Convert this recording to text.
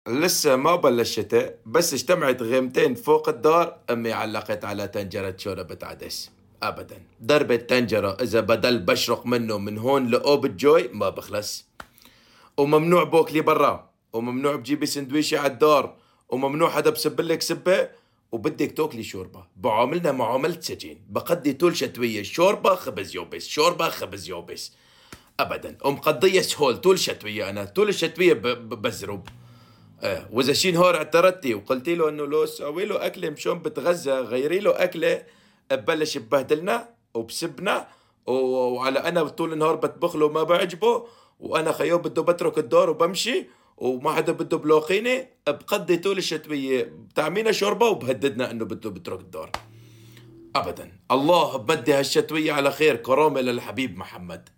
لسه ما بلش الشتاء، بس اجتمعت غيمتين فوق الدار. أمي علقت على تنجرة شوربة عدس. أبدا، درب التنجرة إذا بدل بشرق منه من هون لأوب الجوي ما بخلص. وممنوع بوكلي برا، وممنوع بجيبي سندويشة على الدار، وممنوع حدا بسبلك سبة. وبدك تاكلي شوربة بعاملنا معاملة سجين. بقضي طول شتوية شوربة خبز يوبس، شوربة خبز يوبس. أبدا، ومقضية سهول طول شتوية. أنا طول الشتوية بزرب. واذا شي نهار اعترضتي وقلتي له انه لو سوي له اكله مشان بتغذى، غيري له اكله، ببلش ببهدلنا وبسبنا. وعلى انا طول النهار بطبخ له ما بعجبه، وانا خيو بده بترك الدار وبمشي، وما حدا بده بلاقيني. بقضي طول الشتويه بتعمينا شوربه وبهددنا انه بده بترك الدار. ابدا، الله بدي هالشتويه على خير، كرامه للحبيب محمد.